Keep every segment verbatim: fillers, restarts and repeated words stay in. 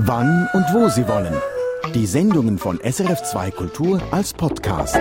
wann und wo Sie wollen. Die Sendungen von S R F zwei Kultur als Podcast.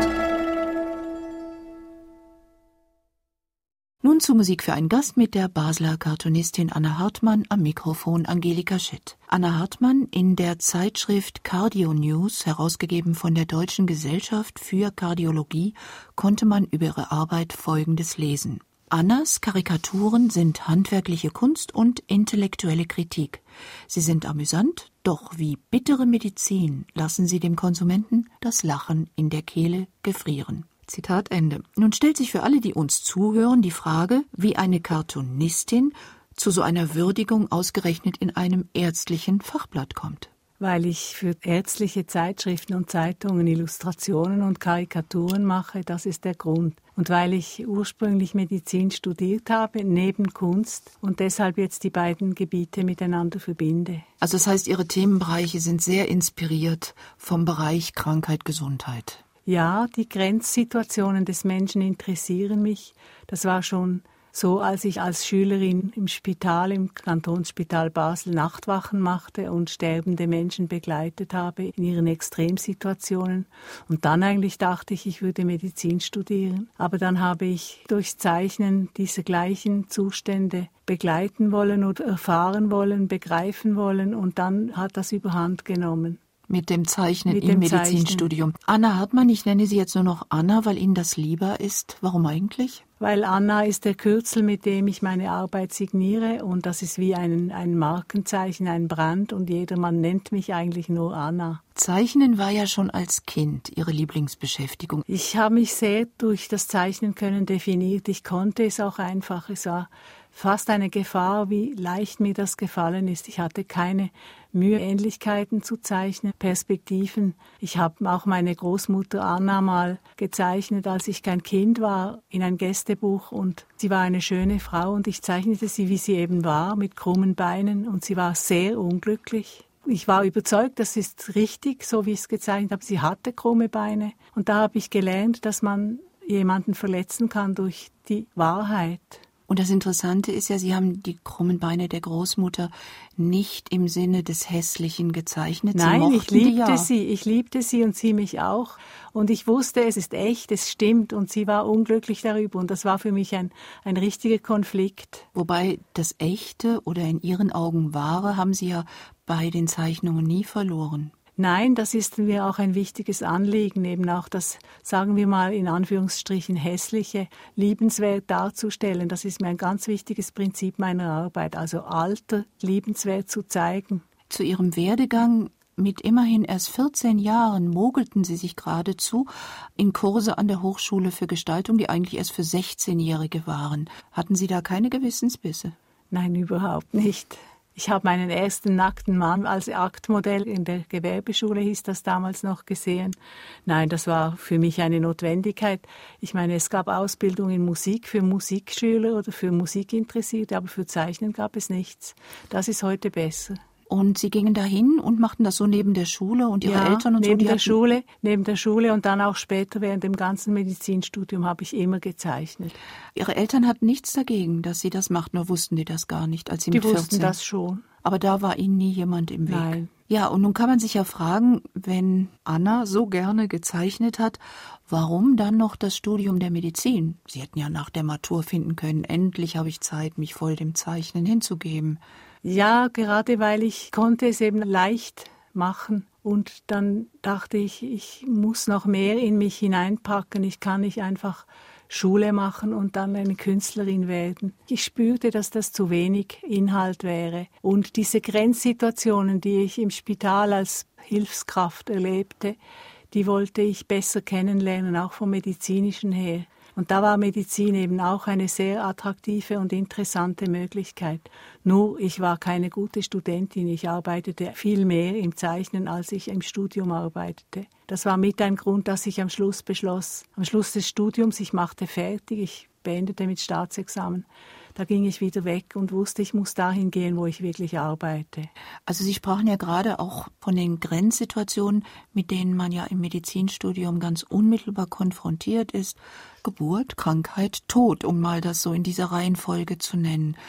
Nun zu Musik für einen Gast mit der Basler Cartoonistin Anna Hartmann, am Mikrofon Angelika Schitt. Anna Hartmann in der Zeitschrift Cardio News, herausgegeben von der Deutschen Gesellschaft für Kardiologie, konnte man über ihre Arbeit Folgendes lesen. Annas Karikaturen sind handwerkliche Kunst und intellektuelle Kritik. Sie sind amüsant, doch wie bittere Medizin lassen sie dem Konsumenten das Lachen in der Kehle gefrieren. Zitat Ende. Nun stellt sich für alle, die uns zuhören, die Frage, wie eine Cartoonistin zu so einer Würdigung ausgerechnet in einem ärztlichen Fachblatt kommt. Weil ich für ärztliche Zeitschriften und Zeitungen Illustrationen und Karikaturen mache, das ist der Grund. Und weil ich ursprünglich Medizin studiert habe, neben Kunst, und deshalb jetzt die beiden Gebiete miteinander verbinde. Also das heißt, Ihre Themenbereiche sind sehr inspiriert vom Bereich Krankheit, Gesundheit. Ja, die Grenzsituationen des Menschen interessieren mich. Das war schon so, als ich als Schülerin im Spital, im Kantonsspital Basel Nachtwachen machte und sterbende Menschen begleitet habe in ihren Extremsituationen. Und dann eigentlich dachte ich, ich würde Medizin studieren. Aber dann habe ich durchs Zeichnen diese gleichen Zustände begleiten wollen oder erfahren wollen, begreifen wollen. Und dann hat das überhand genommen. Mit dem Zeichnen Mit im dem Medizinstudium. Zeichnen. Anna Hartmann, ich nenne Sie jetzt nur noch Anna, weil Ihnen das lieber ist. Warum eigentlich? Weil Anna ist der Kürzel, mit dem ich meine Arbeit signiere, und das ist wie ein, ein Markenzeichen, ein Brand, und jedermann nennt mich eigentlich nur Anna. Zeichnen war ja schon als Kind Ihre Lieblingsbeschäftigung. Ich habe mich sehr durch das Zeichnen können definiert. Ich konnte es auch einfach. Es war fast eine Gefahr, wie leicht mir das gefallen ist. Ich hatte keine Mühe, Ähnlichkeiten zu zeichnen, Perspektiven. Ich habe auch meine Großmutter Anna mal gezeichnet, als ich kein Kind war, in ein Gästebuch, und sie war eine schöne Frau und ich zeichnete sie, wie sie eben war, mit krummen Beinen, und sie war sehr unglücklich. Ich war überzeugt, das ist richtig, so wie ich es gezeichnet habe. Sie hatte krumme Beine, und da habe ich gelernt, dass man jemanden verletzen kann durch die Wahrheit. Und das Interessante ist ja, Sie haben die krummen Beine der Großmutter nicht im Sinne des Hässlichen gezeichnet. Sie Nein, ich liebte die, ja. sie, ich liebte sie und sie mich auch. Und ich wusste, es ist echt, es stimmt, und sie war unglücklich darüber. Und das war für mich ein, ein richtiger Konflikt. Wobei das Echte oder in Ihren Augen Wahre haben Sie ja bei den Zeichnungen nie verloren. Nein, das ist mir auch ein wichtiges Anliegen, eben auch das, sagen wir mal in Anführungsstrichen, Hässliche liebenswert darzustellen. Das ist mir ein ganz wichtiges Prinzip meiner Arbeit, also Alter liebenswert zu zeigen. Zu Ihrem Werdegang mit immerhin erst vierzehn Jahren mogelten Sie sich geradezu in Kurse an der Hochschule für Gestaltung, die eigentlich erst für sechzehnjährige waren. Hatten Sie da keine Gewissensbisse? Nein, überhaupt nicht. Ich habe meinen ersten nackten Mann als Aktmodell in der Gewerbeschule, hieß das damals noch, gesehen. Nein, das war für mich eine Notwendigkeit. Ich meine, es gab Ausbildung in Musik für Musikschüler oder für Musikinteressierte, aber für Zeichnen gab es nichts. Das ist heute besser. Und Sie gingen dahin und machten das so neben der Schule und Ihre ja, Eltern und neben so? Die der hatten... Schule, neben der Schule und dann auch später während dem ganzen Medizinstudium habe ich immer gezeichnet. Ihre Eltern hatten nichts dagegen, dass Sie das machten, nur wussten die das gar nicht, als Sie die mit vierzehn... Die wussten das schon. Aber da war Ihnen nie jemand im Weg? Nein. Ja, und nun kann man sich ja fragen, wenn Anna so gerne gezeichnet hat, warum dann noch das Studium der Medizin? Sie hätten ja nach der Matur finden können, endlich habe ich Zeit, mich voll dem Zeichnen hinzugeben. Ja, gerade weil ich konnte es eben leicht machen. Und dann dachte ich, ich muss noch mehr in mich hineinpacken. Ich kann nicht einfach Schule machen und dann eine Künstlerin werden. Ich spürte, dass das zu wenig Inhalt wäre. Und diese Grenzsituationen, die ich im Spital als Hilfskraft erlebte, die wollte ich besser kennenlernen, auch vom Medizinischen her. Und da war Medizin eben auch eine sehr attraktive und interessante Möglichkeit. Nur, ich war keine gute Studentin. Ich arbeitete viel mehr im Zeichnen, als ich im Studium arbeitete. Das war mit ein Grund, dass ich am Schluss beschloss, am Schluss des Studiums, ich machte fertig, ich beendete mit Staatsexamen. Da ging ich wieder weg und wusste, ich muss dahin gehen, wo ich wirklich arbeite. Also Sie sprachen ja gerade auch von den Grenzsituationen, mit denen man ja im Medizinstudium ganz unmittelbar konfrontiert ist. Geburt, Krankheit, Tod, um mal das so in dieser Reihenfolge zu nennen.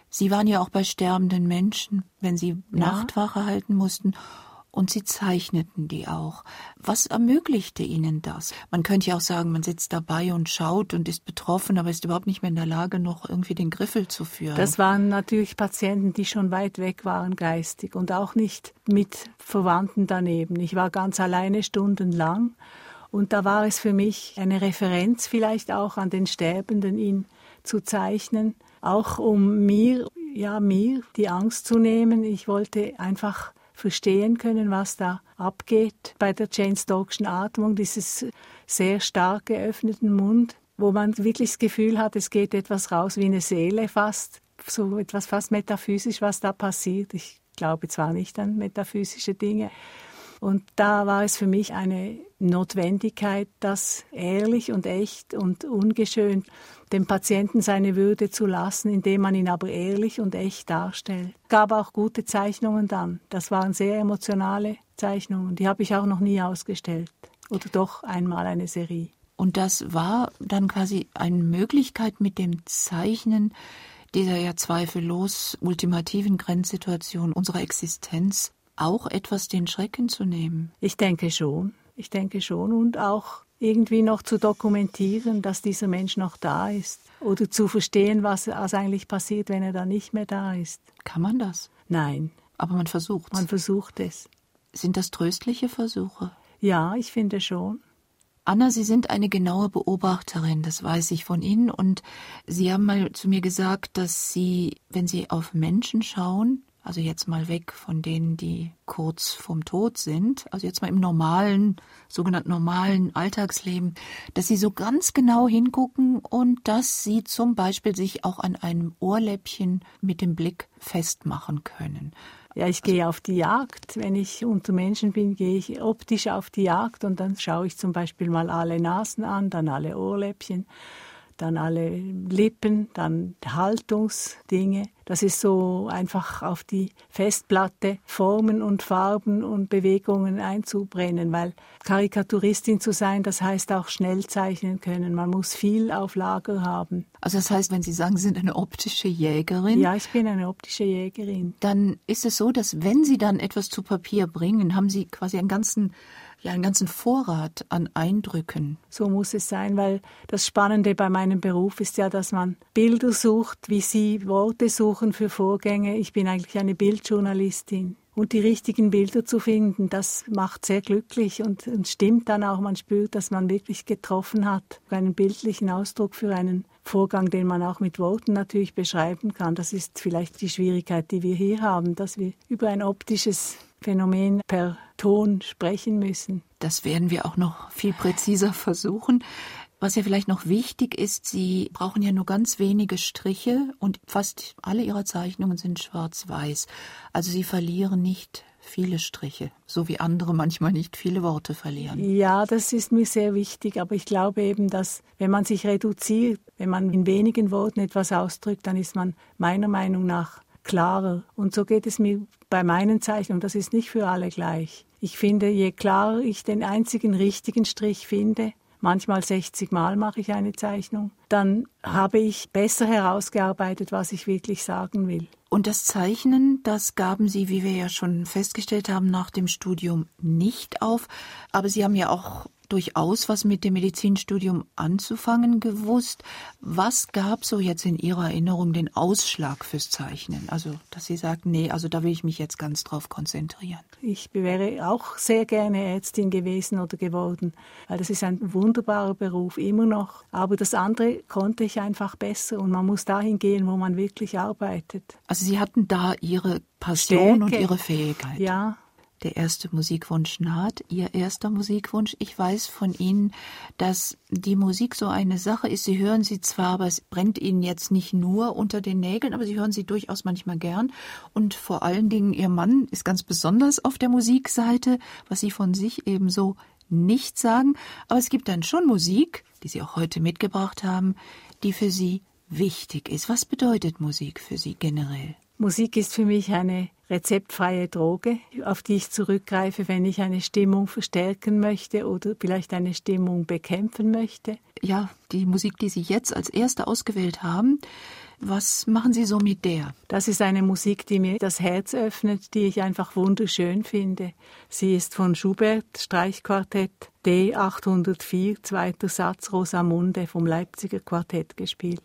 Sie waren ja auch bei sterbenden Menschen, wenn Sie Ja. Nachtwache halten mussten. Und Sie zeichneten die auch. Was ermöglichte Ihnen das? Man könnte ja auch sagen, man sitzt dabei und schaut und ist betroffen, aber ist überhaupt nicht mehr in der Lage, noch irgendwie den Griffel zu führen. Das waren natürlich Patienten, die schon weit weg waren geistig und auch nicht mit Verwandten daneben. Ich war ganz alleine stundenlang und da war es für mich eine Referenz vielleicht auch an den Sterbenden, ihn zu zeichnen, auch um mir, ja, mir die Angst zu nehmen. Ich wollte einfach verstehen können, was da abgeht bei der Jane Stokes'schen Atmung, dieses sehr stark geöffneten Mund, wo man wirklich das Gefühl hat, es geht etwas raus wie eine Seele fast, so etwas fast metaphysisch, was da passiert. Ich glaube zwar nicht an metaphysische Dinge. Und da war es für mich eine Notwendigkeit, das ehrlich und echt und ungeschönt dem Patienten seine Würde zu lassen, indem man ihn aber ehrlich und echt darstellt. Es gab auch gute Zeichnungen dann. Das waren sehr emotionale Zeichnungen. Die habe ich auch noch nie ausgestellt. Oder doch einmal eine Serie. Und das war dann quasi eine Möglichkeit mit dem Zeichnen dieser ja zweifellos ultimativen Grenzsituation unserer Existenz auch etwas den Schrecken zu nehmen? Ich denke schon. Ich denke schon. Und auch irgendwie noch zu dokumentieren, dass dieser Mensch noch da ist. Oder zu verstehen, was, was eigentlich passiert, wenn er dann nicht mehr da ist. Kann man das? Nein. Aber man versucht es. Man versucht es. Sind das tröstliche Versuche? Ja, ich finde schon. Anna, Sie sind eine genaue Beobachterin, das weiß ich von Ihnen. Und Sie haben mal zu mir gesagt, dass Sie, wenn Sie auf Menschen schauen, also jetzt mal weg von denen, die kurz vorm Tod sind, also jetzt mal im normalen, sogenannten normalen Alltagsleben, dass Sie so ganz genau hingucken und dass Sie zum Beispiel sich auch an einem Ohrläppchen mit dem Blick festmachen können. Ja, ich gehe auf die Jagd. Wenn ich unter Menschen bin, gehe ich optisch auf die Jagd und dann schaue ich zum Beispiel mal alle Nasen an, dann alle Ohrläppchen, dann alle Lippen, dann Haltungsdinge. Das ist so einfach auf die Festplatte Formen und Farben und Bewegungen einzubrennen, weil Karikaturistin zu sein, das heißt auch schnell zeichnen können. Man muss viel auf Lager haben. Also das heißt, wenn Sie sagen, Sie sind eine optische Jägerin. Ja, ich bin eine optische Jägerin. Dann ist es so, dass wenn Sie dann etwas zu Papier bringen, haben Sie quasi einen ganzen Ja, einen ganzen Vorrat an Eindrücken. So muss es sein, weil das Spannende bei meinem Beruf ist ja, dass man Bilder sucht, wie Sie Worte suchen für Vorgänge. Ich bin eigentlich eine Bildjournalistin. Und die richtigen Bilder zu finden, das macht sehr glücklich und, und stimmt dann auch. Man spürt, dass man wirklich getroffen hat. Einen bildlichen Ausdruck für einen Vorgang, den man auch mit Worten natürlich beschreiben kann. Das ist vielleicht die Schwierigkeit, die wir hier haben, dass wir über ein optisches Phänomen per Ton sprechen müssen. Das werden wir auch noch viel präziser versuchen. Was ja vielleicht noch wichtig ist, Sie brauchen ja nur ganz wenige Striche und fast alle Ihrer Zeichnungen sind schwarz-weiß. Also Sie verlieren nicht viele Striche, so wie andere manchmal nicht viele Worte verlieren. Ja, das ist mir sehr wichtig, aber ich glaube eben, dass wenn man sich reduziert, wenn man in wenigen Worten etwas ausdrückt, dann ist man meiner Meinung nach klarer. Und so geht es mir bei meinen Zeichnungen. Das ist nicht für alle gleich. Ich finde, je klarer ich den einzigen richtigen Strich finde, manchmal sechzig Mal mache ich eine Zeichnung, dann habe ich besser herausgearbeitet, was ich wirklich sagen will. Und das Zeichnen, das gaben Sie, wie wir ja schon festgestellt haben, nach dem Studium nicht auf. Aber Sie haben ja auch durchaus was mit dem Medizinstudium anzufangen gewusst. Was gab so jetzt in Ihrer Erinnerung den Ausschlag fürs Zeichnen? Also, dass Sie sagten, nee, also da will ich mich jetzt ganz drauf konzentrieren. Ich wäre auch sehr gerne Ärztin gewesen oder geworden, weil das ist ein wunderbarer Beruf, immer noch. Aber das andere konnte ich einfach besser und man muss dahin gehen, wo man wirklich arbeitet. Also Sie hatten da Ihre Passion Stärke. Und Ihre Fähigkeit. Ja. Der erste Musikwunsch naht, Ihr erster Musikwunsch. Ich weiß von Ihnen, dass die Musik so eine Sache ist. Sie hören sie zwar, aber es brennt Ihnen jetzt nicht nur unter den Nägeln, aber Sie hören sie durchaus manchmal gern. Und vor allen Dingen, Ihr Mann ist ganz besonders auf der Musikseite, was Sie von sich ebenso nicht sagen. Aber es gibt dann schon Musik, die Sie auch heute mitgebracht haben, die für Sie wichtig ist. Was bedeutet Musik für Sie generell? Musik ist für mich eine rezeptfreie Droge, auf die ich zurückgreife, wenn ich eine Stimmung verstärken möchte oder vielleicht eine Stimmung bekämpfen möchte. Ja, die Musik, die Sie jetzt als erste ausgewählt haben, was machen Sie so mit der? Das ist eine Musik, die mir das Herz öffnet, die ich einfach wunderschön finde. Sie ist von Schubert, Streichquartett, D achthundertvier, zweiter Satz, Rosamunde vom Leipziger Quartett gespielt.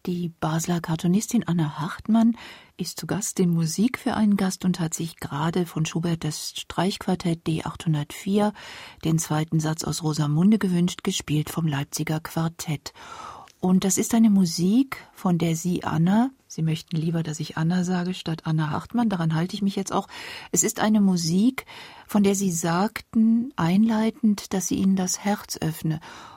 Die Basler Cartoonistin Anna Hartmann ist zu Gast in Musik für einen Gast und hat sich gerade von Schubert das Streichquartett D achthundertvier, den zweiten Satz aus Rosamunde gewünscht, gespielt vom Leipziger Quartett. Und das ist eine Musik, von der Sie, Anna, Sie möchten lieber, dass ich Anna sage, statt Anna Hartmann, daran halte ich mich jetzt auch. Es ist eine Musik, von der Sie sagten, einleitend, dass sie Ihnen das Herz öffne.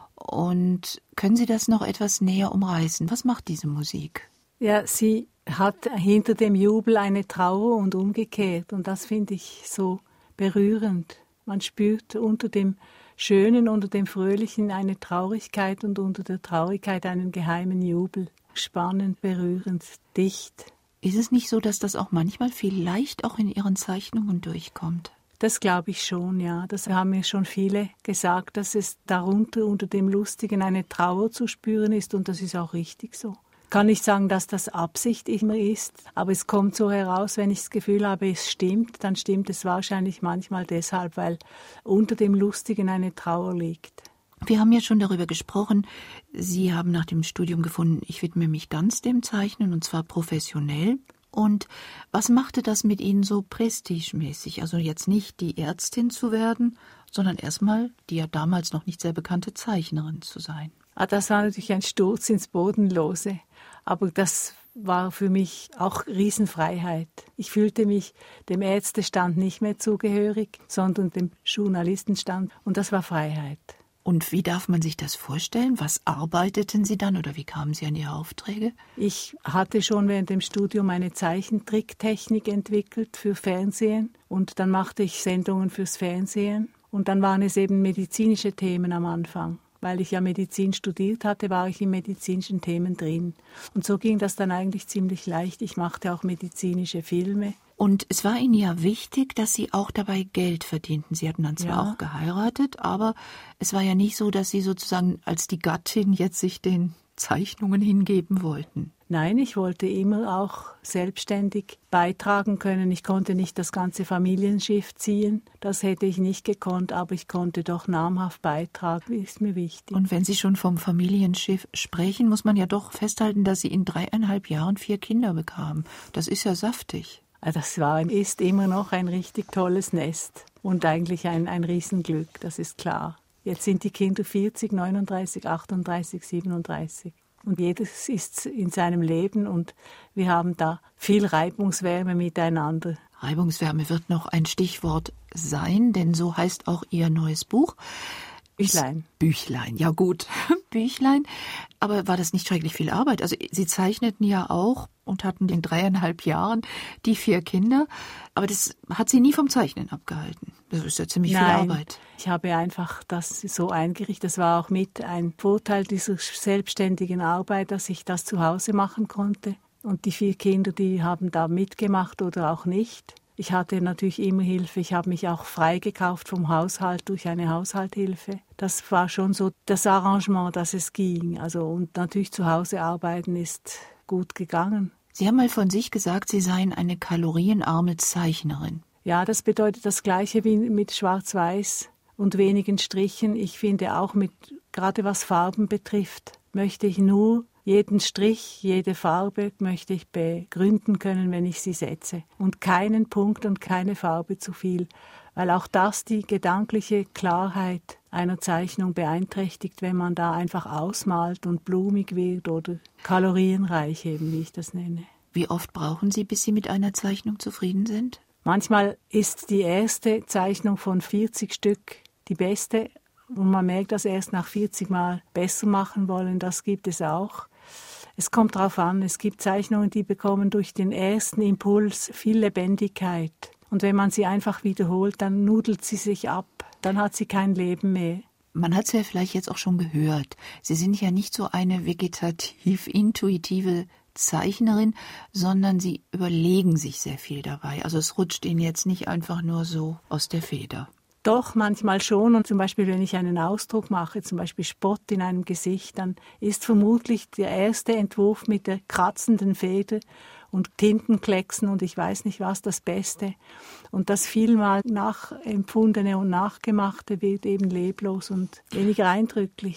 Und können Sie das noch etwas näher umreißen? Was macht diese Musik? Ja, sie hat hinter dem Jubel eine Trauer und umgekehrt. Und das finde ich so berührend. Man spürt unter dem Schönen, unter dem Fröhlichen eine Traurigkeit und unter der Traurigkeit einen geheimen Jubel. Spannend, berührend, dicht. Ist es nicht so, dass das auch manchmal vielleicht auch in Ihren Zeichnungen durchkommt? Das glaube ich schon, ja. Das haben mir schon viele gesagt, dass es darunter unter dem Lustigen eine Trauer zu spüren ist, und das ist auch richtig so. Ich kann nicht sagen, dass das Absicht immer ist, aber es kommt so heraus, wenn ich das Gefühl habe, es stimmt, dann stimmt es wahrscheinlich manchmal deshalb, weil unter dem Lustigen eine Trauer liegt. Wir haben ja schon darüber gesprochen, Sie haben nach dem Studium gefunden, ich widme mich ganz dem Zeichnen, und zwar professionell. Und was machte das mit Ihnen so prestigemäßig? Also jetzt nicht die Ärztin zu werden, sondern erstmal die ja damals noch nicht sehr bekannte Zeichnerin zu sein. Ah, das war natürlich ein Sturz ins Bodenlose, aber das war für mich auch Riesenfreiheit. Ich fühlte mich dem Ärztestand nicht mehr zugehörig, sondern dem Journalistenstand, und das war Freiheit. Und wie darf man sich das vorstellen? Was arbeiteten Sie dann oder wie kamen Sie an Ihre Aufträge? Ich hatte schon während dem Studium eine Zeichentricktechnik entwickelt für Fernsehen, und dann machte ich Sendungen fürs Fernsehen, und dann waren es eben medizinische Themen am Anfang. Weil ich ja Medizin studiert hatte, war ich in medizinischen Themen drin. Und so ging das dann eigentlich ziemlich leicht. Ich machte auch medizinische Filme. Und es war Ihnen ja wichtig, dass Sie auch dabei Geld verdienten. Sie hatten dann zwar Ja. auch geheiratet, aber es war ja nicht so, dass Sie sozusagen als die Gattin jetzt sich den Zeichnungen hingeben wollten. Nein, ich wollte immer auch selbstständig beitragen können. Ich konnte nicht das ganze Familienschiff ziehen, das hätte ich nicht gekonnt, aber ich konnte doch namhaft beitragen, ist mir wichtig. Und wenn Sie schon vom Familienschiff sprechen, muss man ja doch festhalten, dass Sie in dreieinhalb Jahren vier Kinder bekamen. Das ist ja saftig. Das war, ist immer noch ein richtig tolles Nest und eigentlich ein, ein Riesenglück, das ist klar. Jetzt sind die Kinder vierzig, neununddreißig, achtunddreißig, siebenunddreißig. Und jedes ist in seinem Leben, und wir haben da viel Reibungswärme miteinander. Reibungswärme wird noch ein Stichwort sein, denn so heißt auch Ihr neues Buch. Büchlein. Büchlein, ja gut, Büchlein. Aber war das nicht schrecklich viel Arbeit? Also Sie zeichneten ja auch und hatten in dreieinhalb Jahren die vier Kinder. Aber das hat Sie nie vom Zeichnen abgehalten. Das ist ja ziemlich Nein, viel Arbeit. Ich habe einfach das so eingerichtet. Das war auch mit ein Vorteil dieser selbstständigen Arbeit, dass ich das zu Hause machen konnte. Und die vier Kinder, die haben da mitgemacht oder auch nicht. Ich hatte natürlich immer Hilfe. Ich habe mich auch freigekauft vom Haushalt durch eine Haushalthilfe. Das war schon so das Arrangement, dass es ging. Also, und natürlich zu Hause arbeiten ist gut gegangen. Sie haben mal von sich gesagt, Sie seien eine kalorienarme Zeichnerin. Ja, das bedeutet das Gleiche wie mit Schwarz-Weiß und wenigen Strichen. Ich finde auch, mit gerade was Farben betrifft, möchte ich nur jeden Strich, jede Farbe möchte ich begründen können, wenn ich sie setze. Und keinen Punkt und keine Farbe zu viel, weil auch das die gedankliche Klarheit einer Zeichnung beeinträchtigt, wenn man da einfach ausmalt und blumig wird oder kalorienreich eben, wie ich das nenne. Wie oft brauchen Sie, bis Sie mit einer Zeichnung zufrieden sind? Manchmal ist die erste Zeichnung von vierzig Stück die beste und man merkt das erst nach vierzig Mal besser machen wollen, das gibt es auch. Es kommt darauf an, es gibt Zeichnungen, die bekommen durch den ersten Impuls viel Lebendigkeit. Und wenn man sie einfach wiederholt, dann nudelt sie sich ab, dann hat sie kein Leben mehr. Man hat es ja vielleicht jetzt auch schon gehört. Sie sind ja nicht so eine vegetativ-intuitive Zeichnerin, sondern Sie überlegen sich sehr viel dabei. Also es rutscht Ihnen jetzt nicht einfach nur so aus der Feder. Doch, manchmal schon. Und zum Beispiel, wenn ich einen Ausdruck mache, zum Beispiel Spott in einem Gesicht, dann ist vermutlich der erste Entwurf mit der kratzenden Feder und Tintenklecksen und ich weiß nicht was das Beste. Und das vielmal nachempfundene und nachgemachte wird eben leblos und weniger eindrücklich.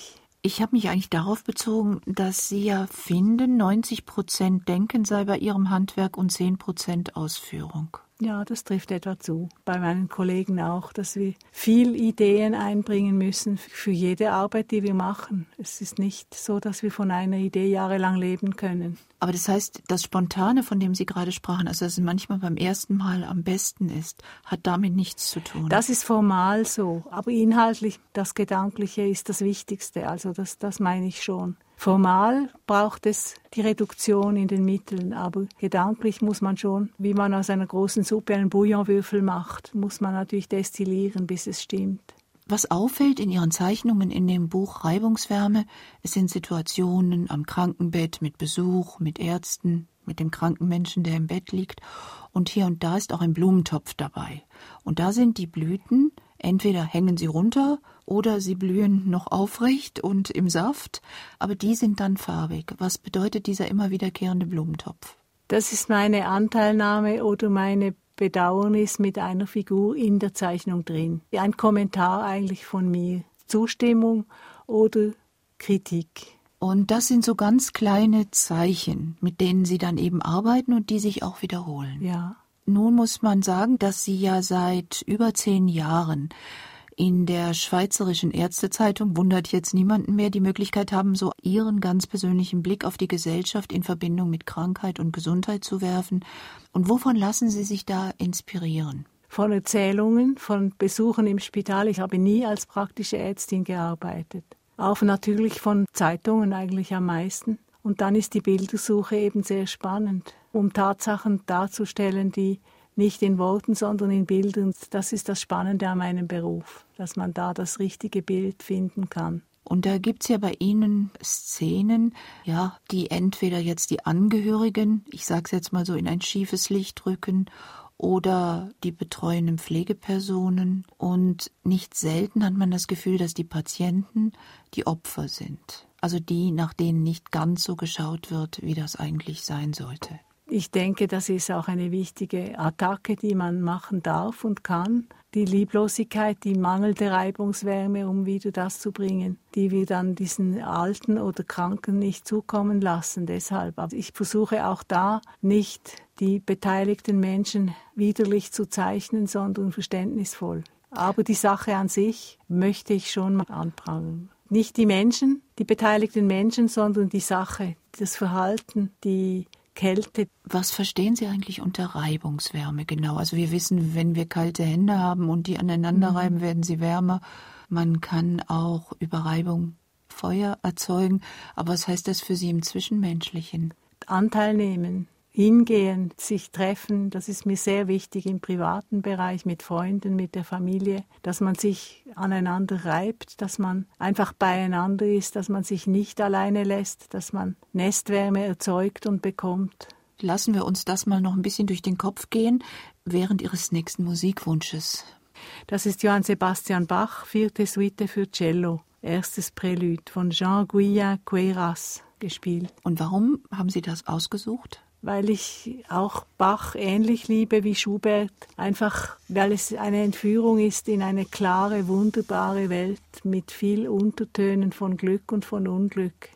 Ich habe mich eigentlich darauf bezogen, dass Sie ja finden, neunzig Prozent Denken sei bei Ihrem Handwerk und zehn Prozent Ausführung. Ja, das trifft etwa zu. Bei meinen Kollegen auch, dass wir viel Ideen einbringen müssen für jede Arbeit, die wir machen. Es ist nicht so, dass wir von einer Idee jahrelang leben können. Aber das heißt, das Spontane, von dem Sie gerade sprachen, also dass es manchmal beim ersten Mal am besten ist, hat damit nichts zu tun. Das ist formal so, aber inhaltlich, das Gedankliche ist das Wichtigste. Also das, das meine ich schon. Formal braucht es die Reduktion in den Mitteln, aber gedanklich muss man schon, wie man aus einer großen Suppe einen Bouillonwürfel macht, muss man natürlich destillieren, bis es stimmt. Was auffällt in Ihren Zeichnungen in dem Buch Reibungswärme, es sind Situationen am Krankenbett mit Besuch, mit Ärzten, mit dem kranken Menschen, der im Bett liegt. Und hier und da ist auch ein Blumentopf dabei. Und da sind die Blüten, entweder hängen sie runter oder sie blühen noch aufrecht und im Saft, aber die sind dann farbig. Was bedeutet dieser immer wiederkehrende Blumentopf? Das ist meine Anteilnahme oder meine Bedauernis mit einer Figur in der Zeichnung drin. Ein Kommentar eigentlich von mir. Zustimmung oder Kritik. Und das sind so ganz kleine Zeichen, mit denen Sie dann eben arbeiten und die sich auch wiederholen. Ja. Nun muss man sagen, dass Sie ja seit über zehn Jahren in der Schweizerischen Ärztezeitung, wundert jetzt niemanden mehr, die Möglichkeit haben, so Ihren ganz persönlichen Blick auf die Gesellschaft in Verbindung mit Krankheit und Gesundheit zu werfen. Und wovon lassen Sie sich da inspirieren? Von Erzählungen, von Besuchen im Spital. Ich habe nie als praktische Ärztin gearbeitet. Auch natürlich von Zeitungen eigentlich am meisten. Und dann ist die Bildersuche eben sehr spannend, um Tatsachen darzustellen, die nicht in Worten, sondern in Bildern. Das ist das Spannende an meinem Beruf, dass man da das richtige Bild finden kann. Und da gibt's ja bei Ihnen Szenen, ja, die entweder jetzt die Angehörigen, ich sag's jetzt mal so, in ein schiefes Licht rücken oder die betreuenden Pflegepersonen. Und nicht selten hat man das Gefühl, dass die Patienten die Opfer sind. Also die, nach denen nicht ganz so geschaut wird, wie das eigentlich sein sollte. Ich denke, das ist auch eine wichtige Attacke, die man machen darf und kann. Die Lieblosigkeit, die mangelnde Reibungswärme, um wieder das zu bringen, die wir dann diesen Alten oder Kranken nicht zukommen lassen. Deshalb, aber ich versuche auch da nicht die beteiligten Menschen widerlich zu zeichnen, sondern verständnisvoll. Aber die Sache an sich möchte ich schon mal anprangern. Nicht die Menschen, die beteiligten Menschen, sondern die Sache, das Verhalten, die Kälte. Was verstehen Sie eigentlich unter Reibungswärme genau? Also wir wissen, wenn wir kalte Hände haben und die aneinander reiben, werden sie wärmer. Man kann auch über Reibung Feuer erzeugen. Aber was heißt das für Sie im Zwischenmenschlichen? Anteil nehmen, hingehen, sich treffen, das ist mir sehr wichtig im privaten Bereich, mit Freunden, mit der Familie, dass man sich aneinander reibt, dass man einfach beieinander ist, dass man sich nicht alleine lässt, dass man Nestwärme erzeugt und bekommt. Lassen wir uns das mal noch ein bisschen durch den Kopf gehen, während Ihres nächsten Musikwunsches. Das ist Johann Sebastian Bach, vierte Suite für Cello, erstes Prälude von Jean-Guillain Queyras gespielt. Und warum haben Sie das ausgesucht? Weil ich auch Bach ähnlich liebe wie Schubert, einfach weil es eine Entführung ist in eine klare, wunderbare Welt mit viel Untertönen von Glück und von Unglück.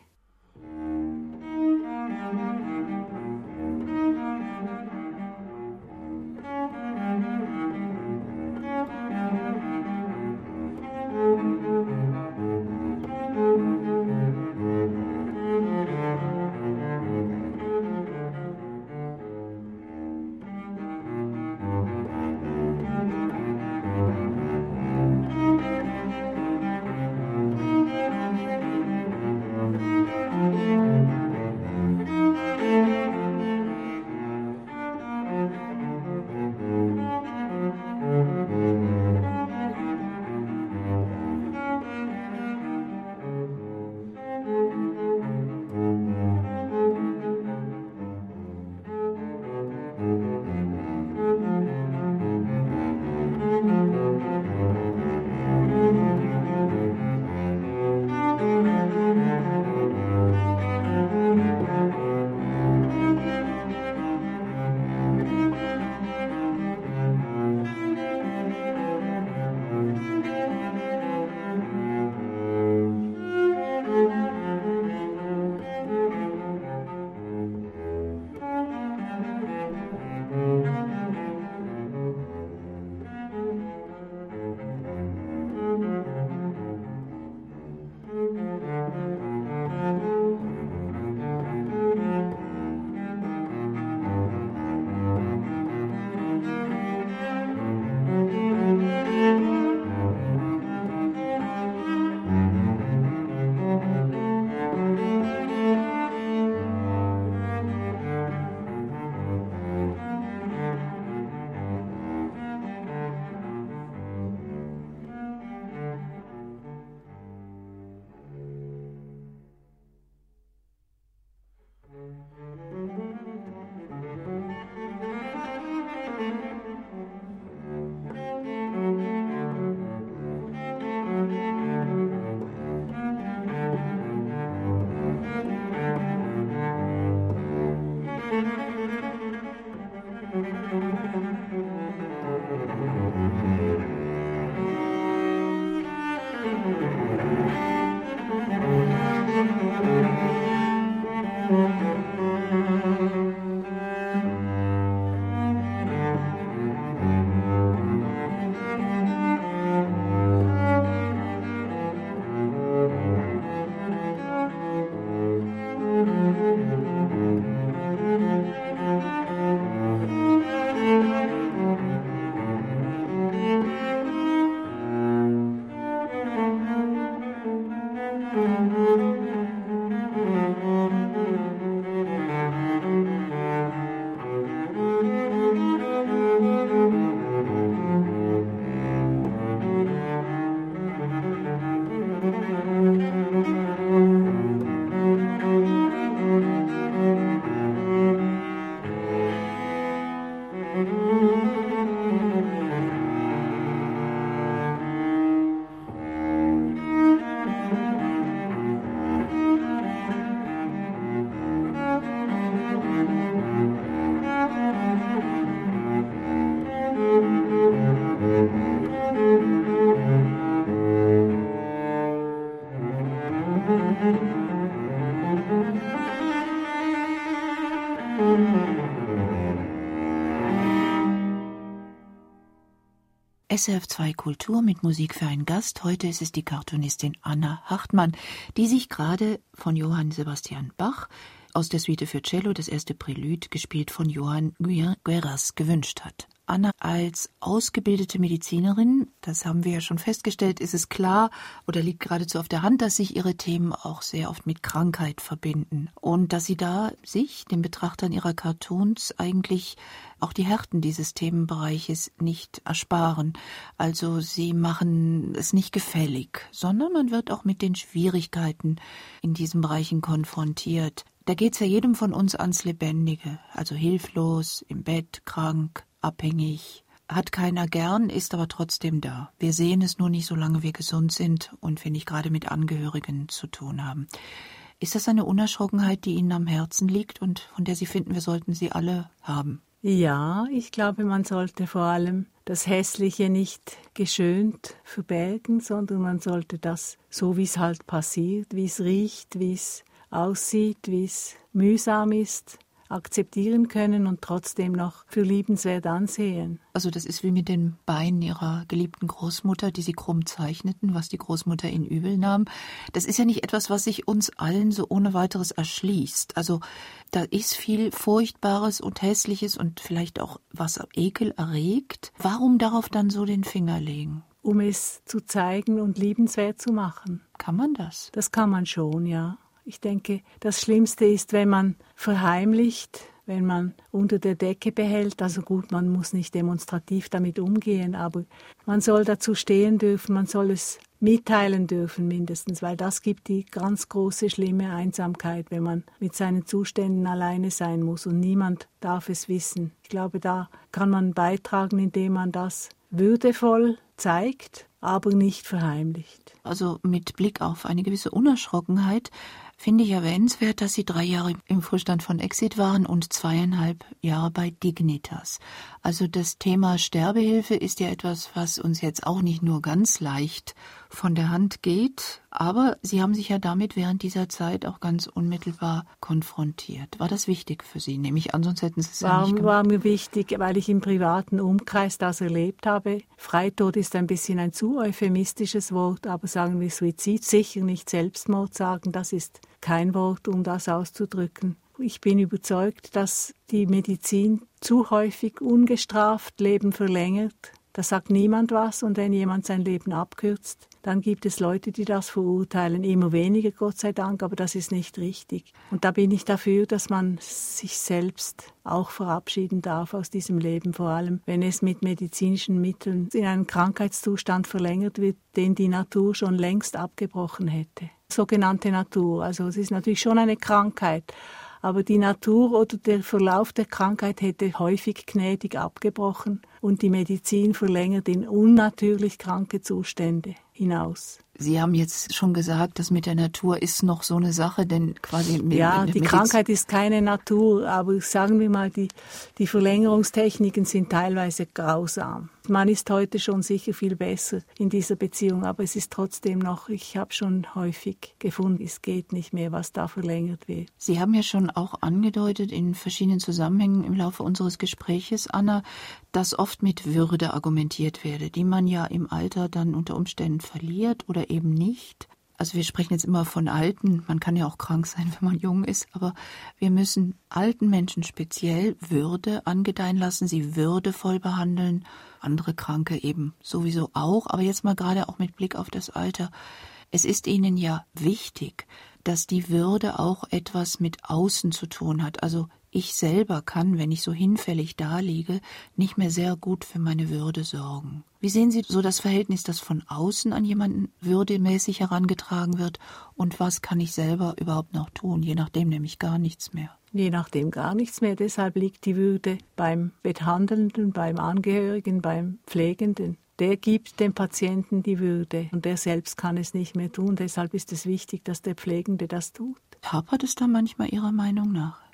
S R F zwei Kultur mit Musik für einen Gast. Heute ist es die Cartoonistin Anna Hartmann, die sich gerade von Johann Sebastian Bach aus der Suite für Cello, das erste Prälude, gespielt von Johann Guillain-Guerras, gewünscht hat. Anna, als ausgebildete Medizinerin, das haben wir ja schon festgestellt, ist es klar oder liegt geradezu auf der Hand, dass sich ihre Themen auch sehr oft mit Krankheit verbinden und dass sie da sich, den Betrachtern ihrer Cartoons, eigentlich auch die Härten dieses Themenbereiches nicht ersparen. Also sie machen es nicht gefällig, sondern man wird auch mit den Schwierigkeiten in diesen Bereichen konfrontiert. Da geht's ja jedem von uns ans Lebendige, also hilflos, im Bett, krank, abhängig, hat keiner gern, ist aber trotzdem da. Wir sehen es nur nicht, solange wir gesund sind und wir nicht gerade mit Angehörigen zu tun haben. Ist das eine Unerschrockenheit, die Ihnen am Herzen liegt und von der Sie finden, wir sollten sie alle haben? Ja, ich glaube, man sollte vor allem das Hässliche nicht geschönt verbergen, sondern man sollte das so, wie es halt passiert, wie es riecht, wie es aussieht, wie es mühsam ist, akzeptieren können und trotzdem noch für liebenswert ansehen. Also das ist wie mit den Beinen ihrer geliebten Großmutter, die sie krumm zeichneten, was die Großmutter in übel nahm. Das ist ja nicht etwas, was sich uns allen so ohne weiteres erschließt. Also da ist viel Furchtbares und Hässliches und vielleicht auch was Ekel erregt. Warum darauf dann so den Finger legen? Um es zu zeigen und liebenswert zu machen. Kann man das? Das kann man schon, ja. Ich denke, das Schlimmste ist, wenn man verheimlicht, wenn man unter der Decke behält. Also gut, man muss nicht demonstrativ damit umgehen, aber man soll dazu stehen dürfen, man soll es mitteilen dürfen mindestens, weil das gibt die ganz große, schlimme Einsamkeit, wenn man mit seinen Zuständen alleine sein muss und niemand darf es wissen. Ich glaube, da kann man beitragen, indem man das würdevoll zeigt, aber nicht verheimlicht. Also mit Blick auf eine gewisse Unerschrockenheit finde ich erwähnenswert, dass Sie drei Jahre im Vorstand von Exit waren und zweieinhalb Jahre bei Dignitas. Also das Thema Sterbehilfe ist ja etwas, was uns jetzt auch nicht nur ganz leicht von der Hand geht, aber Sie haben sich ja damit während dieser Zeit auch ganz unmittelbar konfrontiert. War das wichtig für Sie? Nehme ich an, sonst hätten Sie es ja nicht gemacht. War mir wichtig, weil ich im privaten Umkreis das erlebt habe. Freitod ist ein bisschen ein zu euphemistisches Wort, aber sagen wir Suizid, sicher nicht Selbstmord sagen, das ist kein Wort, um das auszudrücken. Ich bin überzeugt, dass die Medizin zu häufig ungestraft Leben verlängert. Da sagt niemand was und wenn jemand sein Leben abkürzt, dann gibt es Leute, die das verurteilen. Immer weniger, Gott sei Dank, aber das ist nicht richtig. Und da bin ich dafür, dass man sich selbst auch verabschieden darf aus diesem Leben, vor allem wenn es mit medizinischen Mitteln in einen Krankheitszustand verlängert wird, den die Natur schon längst abgebrochen hätte. Sogenannte Natur, also es ist natürlich schon eine Krankheit, aber die Natur oder der Verlauf der Krankheit hätte häufig gnädig abgebrochen und die Medizin verlängert in unnatürlich kranke Zustände hinaus. Sie haben jetzt schon gesagt, das mit der Natur ist noch so eine Sache, denn quasi... Mit, ja, mit die Krankheit ist keine Natur, aber sagen wir mal, die, die Verlängerungstechniken sind teilweise grausam. Man ist heute schon sicher viel besser in dieser Beziehung, aber es ist trotzdem noch, ich habe schon häufig gefunden, es geht nicht mehr, was da verlängert wird. Sie haben ja schon auch angedeutet in verschiedenen Zusammenhängen im Laufe unseres Gespräches, Anna, dass oft mit Würde argumentiert werde, die man ja im Alter dann unter Umständen verliert oder eben nicht. Also wir sprechen jetzt immer von Alten, man kann ja auch krank sein, wenn man jung ist, aber wir müssen alten Menschen speziell Würde angedeihen lassen, sie würdevoll behandeln, andere Kranke eben sowieso auch, aber jetzt mal gerade auch mit Blick auf das Alter. Es ist ihnen ja wichtig, dass die Würde auch etwas mit Außen zu tun hat, also ich selber kann, wenn ich so hinfällig daliege, nicht mehr sehr gut für meine Würde sorgen. Wie sehen Sie so das Verhältnis, das von außen an jemanden würdemäßig herangetragen wird und was kann ich selber überhaupt noch tun, je nachdem nämlich gar nichts mehr? Je nachdem gar nichts mehr. Deshalb liegt die Würde beim Behandelnden, beim Angehörigen, beim Pflegenden. Der gibt dem Patienten die Würde und der selbst kann es nicht mehr tun. Deshalb ist es wichtig, dass der Pflegende das tut. Hapert es da manchmal Ihrer Meinung nach?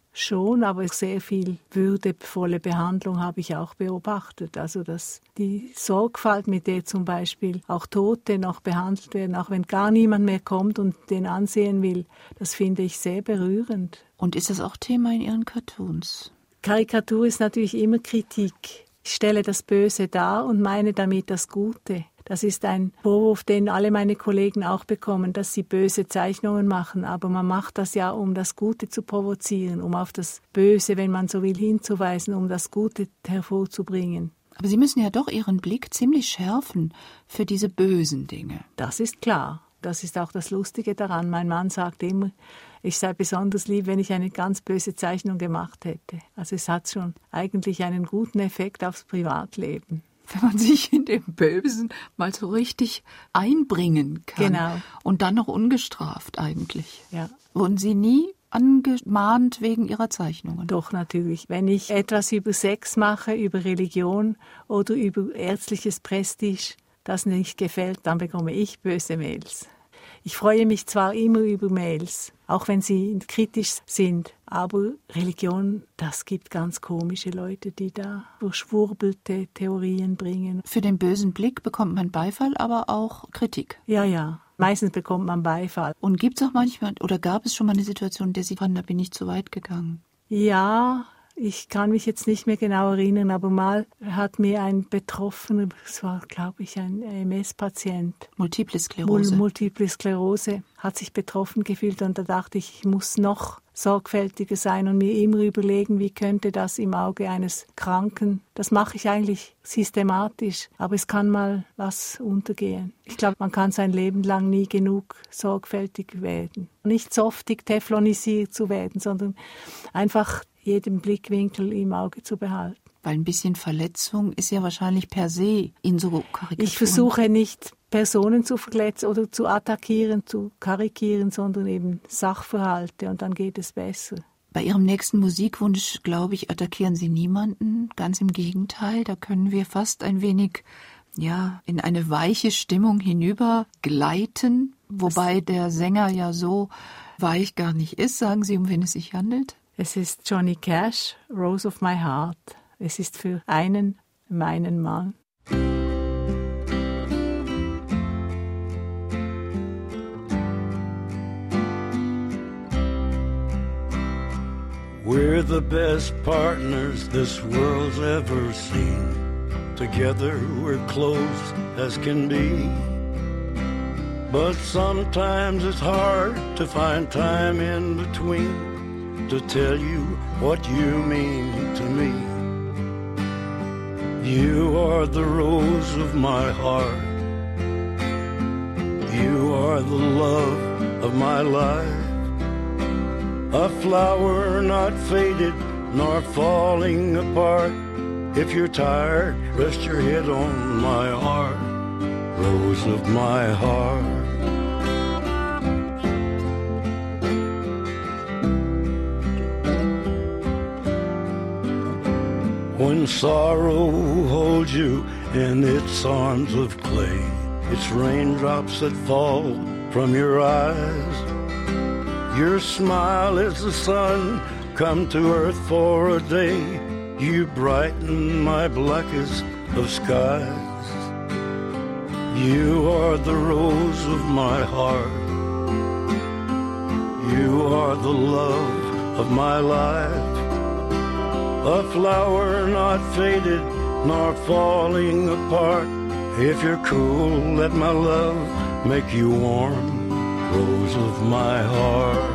schon, aber sehr viel würdevolle Behandlung habe ich auch beobachtet. Also dass die Sorgfalt, mit der zum Beispiel auch Tote noch behandelt werden, auch wenn gar niemand mehr kommt und den ansehen will, das finde ich sehr berührend. Und ist das auch Thema in Ihren Cartoons? Karikatur ist natürlich immer Kritik. Ich stelle das Böse dar und meine damit das Gute. Das ist ein Vorwurf, den alle meine Kollegen auch bekommen, dass sie böse Zeichnungen machen. Aber man macht das ja, um das Gute zu provozieren, um auf das Böse, wenn man so will, hinzuweisen, um das Gute hervorzubringen. Aber Sie müssen ja doch Ihren Blick ziemlich schärfen für diese bösen Dinge. Das ist klar. Das ist auch das Lustige daran. Mein Mann sagt immer, ich sei besonders lieb, wenn ich eine ganz böse Zeichnung gemacht hätte. Also es hat schon eigentlich einen guten Effekt aufs Privatleben. Wenn man sich in dem Bösen mal so richtig einbringen kann. Genau. Und dann noch ungestraft eigentlich. Ja. Wurden Sie nie angemahnt wegen Ihrer Zeichnungen? Doch, natürlich. Wenn ich etwas über Sex mache, über Religion oder über ärztliches Prestige, das nicht gefällt, dann bekomme ich böse Mails. Ich freue mich zwar immer über Mails, auch wenn sie kritisch sind, aber Religion, das gibt ganz komische Leute, die da verschwurbelte Theorien bringen. Für den bösen Blick bekommt man Beifall, aber auch Kritik. Ja, ja. Meistens bekommt man Beifall. Und gibt es auch manchmal, oder gab es schon mal eine Situation, in der Sie fanden, da bin ich zu weit gegangen? Ja, ich kann mich jetzt nicht mehr genau erinnern, aber mal hat mir ein Betroffener, es war, glaube ich, ein M S-Patient, Multiple Sklerose. Multiple Sklerose, hat sich betroffen gefühlt und da dachte ich, ich muss noch sorgfältiger sein und mir immer überlegen, wie könnte das im Auge eines Kranken, das mache ich eigentlich systematisch, aber es kann mal was untergehen. Ich glaube, man kann sein Leben lang nie genug sorgfältig werden. Nicht softig teflonisiert zu werden, sondern einfach jeden Blickwinkel im Auge zu behalten. Weil ein bisschen Verletzung ist ja wahrscheinlich per se in so Karikaturen. Ich versuche nicht, Personen zu verletzen oder zu attackieren, zu karikieren, sondern eben Sachverhalte und dann geht es besser. Bei Ihrem nächsten Musikwunsch, glaube ich, attackieren Sie niemanden. Ganz im Gegenteil, da können wir fast ein wenig ja, in eine weiche Stimmung hinüber gleiten, wobei der Sänger ja so weich gar nicht ist. Sagen Sie, um wen es sich handelt? Es ist Johnny Cash, Rose of My Heart. Es ist für einen, meinen Mann. We're the best partners this world's ever seen. Together we're close as can be. But sometimes it's hard to find time in between to tell you what you mean to me. You are the rose of my heart. You are the love of my life. A flower not faded nor falling apart. If you're tired, rest your head on my heart. Rose of my heart. When sorrow holds you in its arms of clay, it's raindrops that fall from your eyes. Your smile is the sun come to earth for a day. You brighten my blackest of skies. You are the rose of my heart. You are the love of my life. A flower not faded nor falling apart. If you're cool, let my love make you warm. Rose of my heart.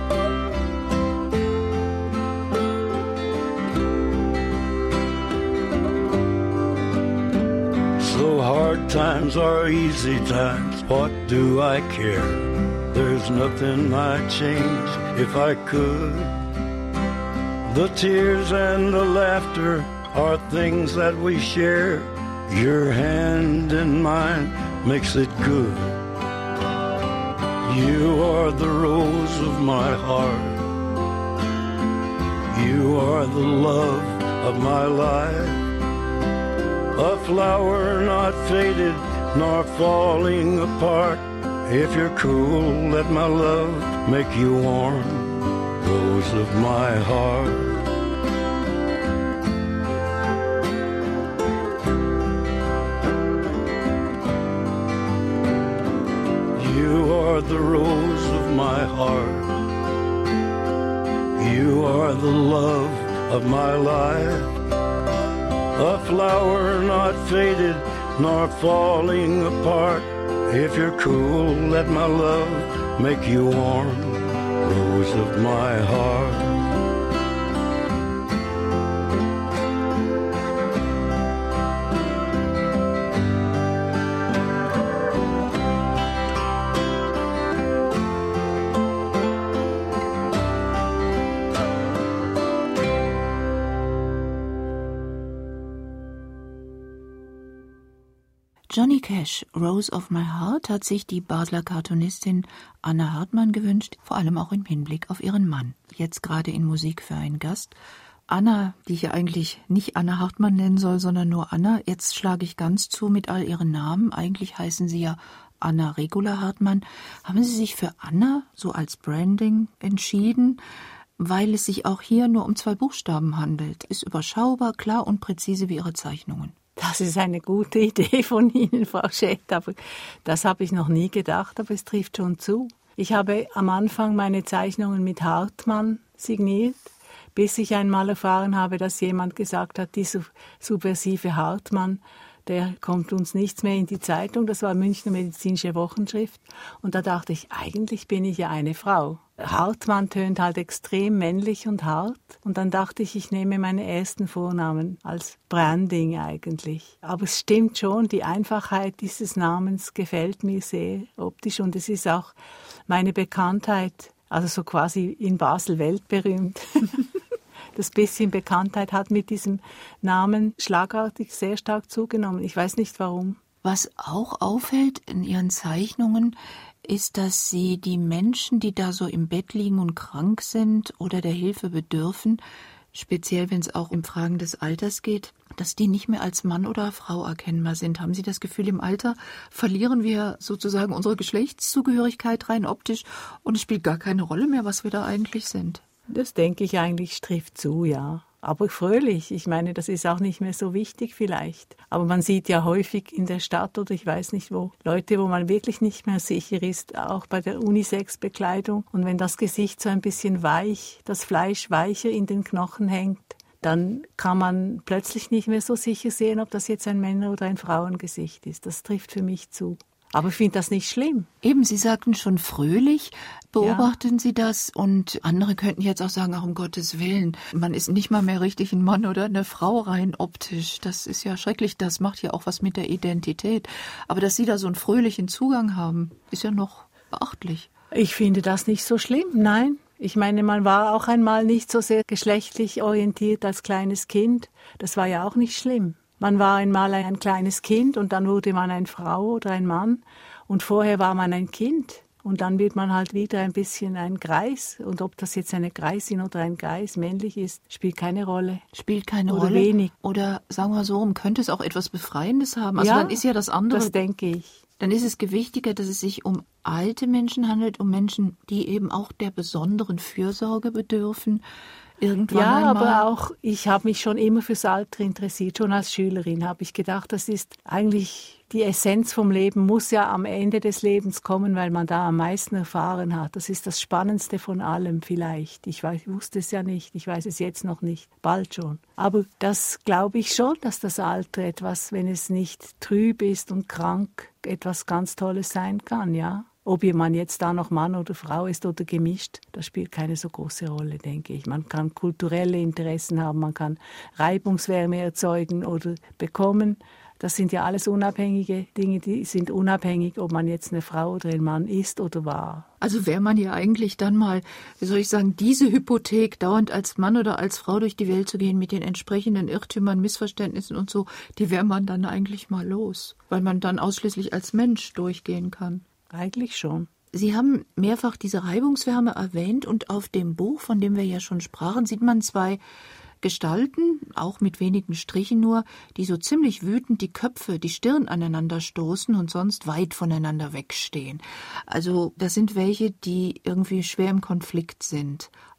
So hard times are easy times. What do I care? There's nothing I'd change if I could. The tears and the laughter are things that we share. Your hand in mine makes it good. You are the rose of my heart. You are the love of my life. A flower not faded nor falling apart. If you're cool, let my love make you warm. rose of my heart. You are the rose of my heart. You are the love of my life. A flower not faded nor falling apart. If you're cool, let my love make you warm, rose of my heart. Johnny Cash, Rose of My Heart, hat sich die Basler Cartoonistin Anna Hartmann gewünscht, vor allem auch im Hinblick auf ihren Mann. Jetzt gerade in Musik für einen Gast. Anna, die ich ja eigentlich nicht Anna Hartmann nennen soll, sondern nur Anna. Jetzt schlage ich ganz zu mit all ihren Namen. Eigentlich heißen sie ja Anna Regula Hartmann. Haben Sie sich für Anna so als Branding entschieden, weil es sich auch hier nur um zwei Buchstaben handelt? Ist überschaubar, klar und präzise wie Ihre Zeichnungen. Das ist eine gute Idee von Ihnen, Frau Schett, aber das habe ich noch nie gedacht, aber es trifft schon zu. Ich habe am Anfang meine Zeichnungen mit Hartmann signiert, bis ich einmal erfahren habe, dass jemand gesagt hat, dieser subversive Hartmann, der kommt uns nichts mehr in die Zeitung. Das war Münchner Medizinische Wochenschrift. Und da dachte ich, eigentlich bin ich ja eine Frau. Hartmann tönt halt extrem männlich und hart. Und dann dachte ich, ich nehme meine ersten Vornamen als Branding eigentlich. Aber es stimmt schon, die Einfachheit dieses Namens gefällt mir sehr optisch. Und es ist auch meine Bekanntheit, also so quasi in Basel weltberühmt. Das bisschen Bekanntheit hat mit diesem Namen schlagartig sehr stark zugenommen. Ich weiß nicht warum. Was auch auffällt in Ihren Zeichnungen, ist, dass Sie die Menschen, die da so im Bett liegen und krank sind oder der Hilfe bedürfen, speziell wenn es auch um Fragen des Alters geht, dass die nicht mehr als Mann oder Frau erkennbar sind. Haben Sie das Gefühl, im Alter verlieren wir sozusagen unsere Geschlechtszugehörigkeit rein optisch und es spielt gar keine Rolle mehr, was wir da eigentlich sind? Das denke ich eigentlich trifft zu, ja. Aber fröhlich, ich meine, das ist auch nicht mehr so wichtig vielleicht. Aber man sieht ja häufig in der Stadt oder ich weiß nicht wo, Leute, wo man wirklich nicht mehr sicher ist, auch bei der Unisex-Bekleidung. Und wenn das Gesicht so ein bisschen weich, das Fleisch weicher in den Knochen hängt, dann kann man plötzlich nicht mehr so sicher sehen, ob das jetzt ein Männer- oder ein Frauengesicht ist. Das trifft für mich zu. Aber ich finde das nicht schlimm. Eben, Sie sagten schon fröhlich. Beobachten ja. Sie das? Und andere könnten jetzt auch sagen, ach um Gottes Willen, man ist nicht mal mehr richtig ein Mann oder eine Frau rein optisch. Das ist ja schrecklich, das macht ja auch was mit der Identität. Aber dass Sie da so einen fröhlichen Zugang haben, ist ja noch beachtlich. Ich finde das nicht so schlimm, nein. Ich meine, man war auch einmal nicht so sehr geschlechtlich orientiert als kleines Kind. Das war ja auch nicht schlimm. Man war einmal ein kleines Kind und dann wurde man eine Frau oder ein Mann und vorher war man ein Kind und dann wird man halt wieder ein bisschen ein Greis und ob das jetzt eine Greisin oder ein Greis männlich ist, spielt keine Rolle. Spielt keine oder Rolle? Oder wenig. Oder sagen wir so, könnte es auch etwas Befreiendes haben? Also ja, dann ist ja das andere. Das denke ich. Dann ist es gewichtiger, dass es sich um alte Menschen handelt, um Menschen, die eben auch der besonderen Fürsorge bedürfen. Irgendwann ja, einmal. Aber auch, ich habe mich schon immer fürs Alter interessiert. Schon als Schülerin habe ich gedacht, das ist eigentlich die Essenz vom Leben, muss ja am Ende des Lebens kommen, weil man da am meisten erfahren hat. Das ist das Spannendste von allem vielleicht. Ich, weiß, ich wusste es ja nicht, ich weiß es jetzt noch nicht, bald schon. Aber das glaube ich schon, dass das Alter etwas, wenn es nicht trüb ist und krank, etwas ganz Tolles sein kann, ja. Ob man jetzt da noch Mann oder Frau ist oder gemischt, das spielt keine so große Rolle, denke ich. Man kann kulturelle Interessen haben, man kann Reibungswärme erzeugen oder bekommen. Das sind ja alles unabhängige Dinge, die sind unabhängig, ob man jetzt eine Frau oder ein Mann ist oder war. Also wäre man ja eigentlich dann mal, wie soll ich sagen, diese Hypothek, dauernd als Mann oder als Frau durch die Welt zu gehen mit den entsprechenden Irrtümern, Missverständnissen und so, die wäre man dann eigentlich mal los, weil man dann ausschließlich als Mensch durchgehen kann. Eigentlich schon. Sie haben mehrfach diese Reibungswärme erwähnt und auf dem Buch, von dem wir ja schon sprachen, sieht man zwei Gestalten, auch mit wenigen Strichen nur, die so ziemlich wütend die Köpfe, die Stirn aneinander stoßen und sonst weit voneinander wegstehen. Also das sind welche, die irgendwie schwer im Konflikt sind.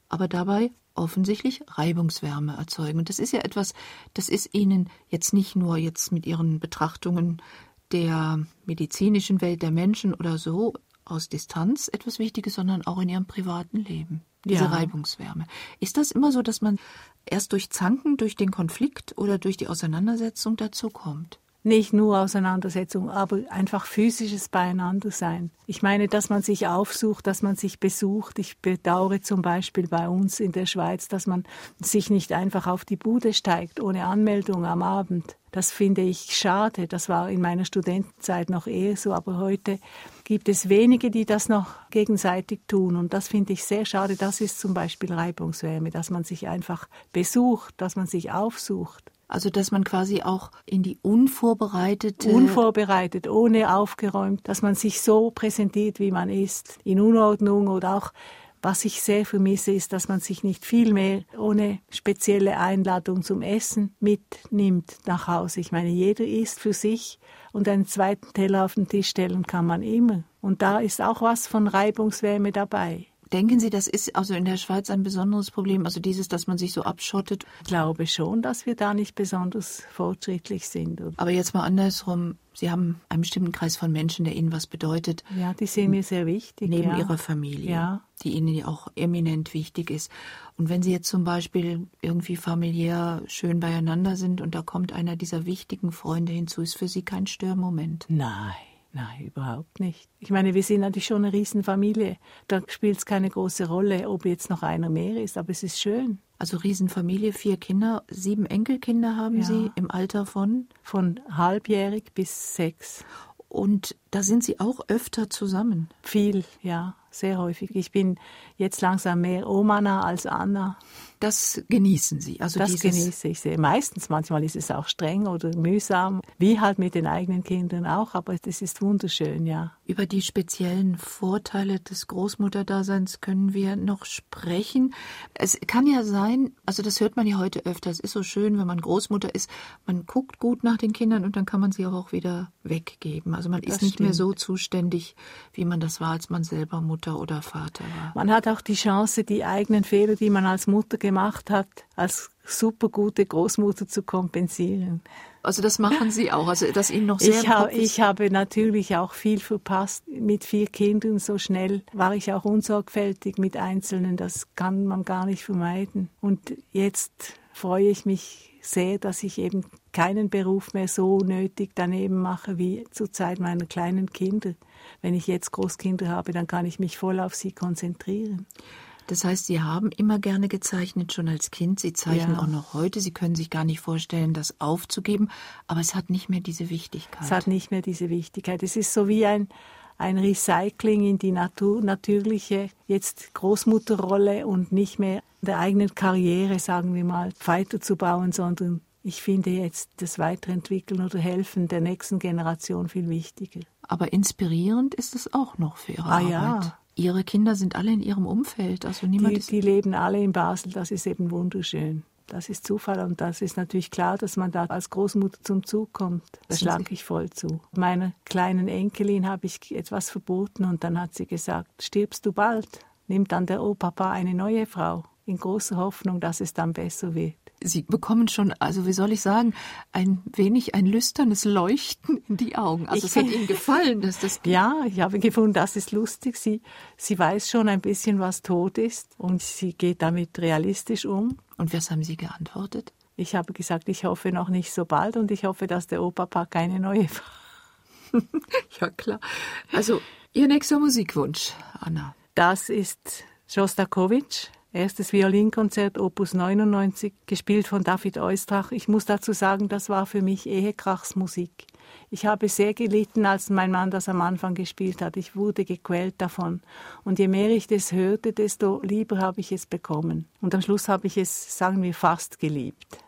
aber dabei offensichtlich Reibungswärme erzeugen. Und das ist ja etwas, das ist Ihnen jetzt nicht nur jetzt mit Ihren Betrachtungen der medizinischen Welt der Menschen oder so aus Distanz etwas Wichtiges, sondern auch in Ihrem privaten Leben, diese Ja. Reibungswärme. Ist das immer so, dass man erst durch Zanken, durch den Konflikt oder durch die Auseinandersetzung dazu kommt? Nicht nur Auseinandersetzung, aber einfach physisches Beieinandersein. Ich meine, dass man sich aufsucht, dass man sich besucht. Ich bedauere zum Beispiel bei uns in der Schweiz, dass man sich nicht einfach auf die Bude steigt, ohne Anmeldung am Abend. Das finde ich schade. Das war in meiner Studentenzeit noch eher so, aber heute gibt es wenige, die das noch gegenseitig tun. Und das finde ich sehr schade. Das ist zum Beispiel Reibungswärme, dass man sich einfach besucht, dass man sich aufsucht. Also dass man quasi auch in die unvorbereitete... Unvorbereitet, ohne aufgeräumt, dass man sich so präsentiert, wie man ist, in Unordnung oder auch, was ich sehr vermisse, ist, dass man sich nicht viel mehr ohne spezielle Einladung zum Essen mitnimmt nach Hause. Ich meine, jeder isst für sich und einen zweiten Teller auf den Tisch stellen kann man immer. Und da ist auch was von Reibungswärme dabei. Denken Sie, das ist also in der Schweiz ein besonderes Problem, also dieses, dass man sich so abschottet? Ich glaube schon, dass wir da nicht besonders fortschrittlich sind. Aber jetzt mal andersrum, Sie haben einen bestimmten Kreis von Menschen, der Ihnen was bedeutet. Ja, die sind mir sehr wichtig. Neben ja. Ihrer Familie, ja. die Ihnen ja auch eminent wichtig ist. Und wenn Sie jetzt zum Beispiel irgendwie familiär schön beieinander sind und da kommt einer dieser wichtigen Freunde hinzu, ist für Sie kein Störmoment? Nein. Nein, überhaupt nicht. Ich meine, wir sind natürlich schon eine Riesenfamilie. Da spielt es keine große Rolle, ob jetzt noch einer mehr ist, aber es ist schön. Also Riesenfamilie, vier Kinder, sieben Enkelkinder haben Ja. Sie im Alter von? Von halbjährig bis sechs. Und da sind Sie auch öfter zusammen? Viel, ja, sehr häufig. Ich bin jetzt langsam mehr Oma als Anna. Das genießen Sie? Also das dieses genieße ich sehr. Meistens, manchmal ist es auch streng oder mühsam, wie halt mit den eigenen Kindern auch, aber das ist wunderschön, ja. Über die speziellen Vorteile des Großmutterdaseins können wir noch sprechen. Es kann ja sein, also das hört man ja heute öfter, es ist so schön, wenn man Großmutter ist, man guckt gut nach den Kindern und dann kann man sie auch wieder weggeben. Also man Das ist nicht stimmt. mehr so zuständig, wie man das war, als man selber Mutter oder Vater war. Man hat auch die Chance, die eigenen Fehler, die man als Mutter gemacht hat, als supergute Großmutter zu kompensieren. Also das machen Sie auch, also dass Ihnen noch sehr Ich, im ha, Kopf ist. ich habe natürlich auch viel verpasst. Mit vier Kindern so schnell war ich auch unsorgfältig mit Einzelnen. Das kann man gar nicht vermeiden. Und jetzt freue ich mich sehr, dass ich eben keinen Beruf mehr so nötig daneben mache wie zur Zeit meiner kleinen Kinder. Wenn ich jetzt Großkinder habe, dann kann ich mich voll auf sie konzentrieren. Das heißt, Sie haben immer gerne gezeichnet, schon als Kind. Sie zeichnen Ja. auch noch heute. Sie können sich gar nicht vorstellen, das aufzugeben. Aber es hat nicht mehr diese Wichtigkeit. Es hat nicht mehr diese Wichtigkeit. Es ist so wie ein, ein Recycling in die Natur, natürliche jetzt Großmutterrolle und nicht mehr der eigenen Karriere, sagen wir mal, weiterzubauen, sondern ich finde jetzt das Weiterentwickeln oder Helfen der nächsten Generation viel wichtiger. Aber inspirierend ist es auch noch für Ihre Ah, Arbeit. ja. Ihre Kinder sind alle in Ihrem Umfeld. Also niemand Die, ist die leben alle in Basel, das ist eben wunderschön. Das ist Zufall und das ist natürlich klar, dass man da als Großmutter zum Zug kommt. Das schlage ich voll zu. Meiner kleinen Enkelin habe ich etwas verboten und dann hat sie gesagt, stirbst du bald, nimmt dann der Opa eine neue Frau, in großer Hoffnung, dass es dann besser wird. Sie bekommen schon, also wie soll ich sagen, ein wenig ein lüsternes Leuchten in die Augen. Also Ich- es hat Ihnen gefallen, dass das... Ja, ich habe gefunden, das ist lustig. Sie, sie weiß schon ein bisschen, was tot ist und sie geht damit realistisch um. Und was haben Sie geantwortet? Ich habe gesagt, ich hoffe noch nicht so bald und ich hoffe, dass der Opa keine neue Frau. Ja, klar. Also Ihr nächster Musikwunsch, Anna. Das ist Schostakowitsch, erstes Violinkonzert, Opus neunundneunzig, gespielt von David Oistrakh. Ich muss dazu sagen, das war für mich Ehekrachsmusik. Ich habe sehr gelitten, als mein Mann das am Anfang gespielt hat. Ich wurde gequält davon. Und je mehr ich das hörte, desto lieber habe ich es bekommen. Und am Schluss habe ich es, sagen wir, fast geliebt.